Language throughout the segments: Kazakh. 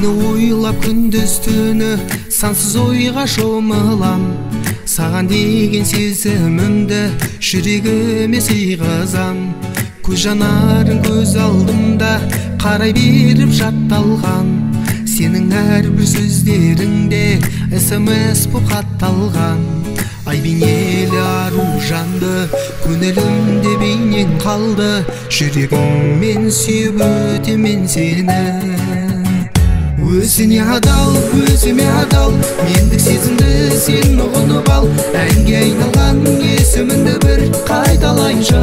Сені ойлап күндіз түні сансыз ойға шомылам. Саған деген сезімімді жүрегіме сыйғызам. Көз жанарың көз алдымда қарай беріп жатталған. Сенің әрбір сөздеріңде SMS боп хатталған. Ай бейнелі ару жанды көңілімде бейнең қалды. Жүрегіммен сүйіп өтемен сені. Өзіңе адал, өзіме адал, мендік сезімді сен ұғынып ал. Әнге айналған есіміңді бір қайталайыншы.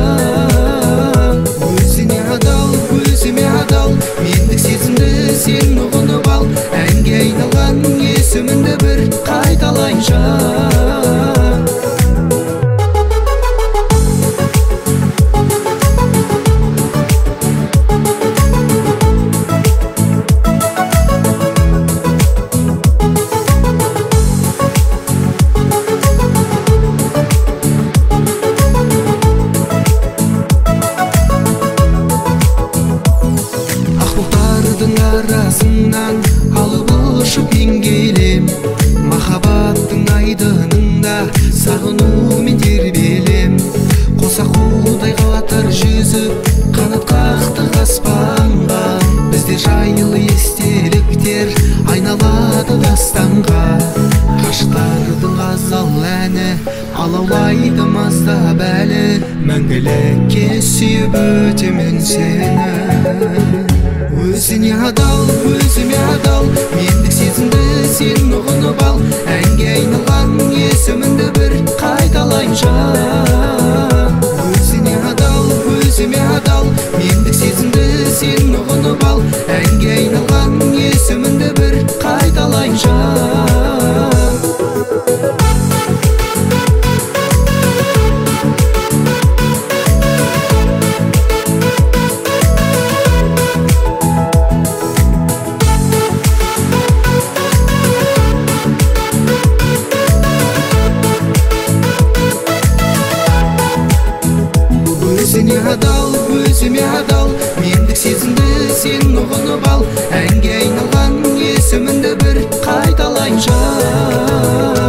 Өзіңе адал, өзіме адал, мендік сезімді сен ұғынып ал. Әнге айналған есіміңді бір қайталайыншы. Арасынан алып ұшып еңгелем. Махаббаттың айдынында сағынумен тербелем. Қоса қудай қатар жүзіп қанат қақтық аспанға. Бізде жайлы естеліктер айналады дастанға. Ғашықтардың ғазал әні алаулайды маздап әлі. Мәңгілікке сүйіп өтемен сені. Өзіңе адал, өзіме адал, мендік сезімді сен ұғынып ал. Әнге айналған есіміңді бір қайталайыншы. Өзіңе адал, өзіме адал, мендік сезімді сен ұғынып ал. Әнге айналған есіміңді бір қайталайыншы. Өзіңе адал, өзіме адал, мендік сезімді сен ұғынып ал. Әнге айналған есіміңді бір қайталайыншы.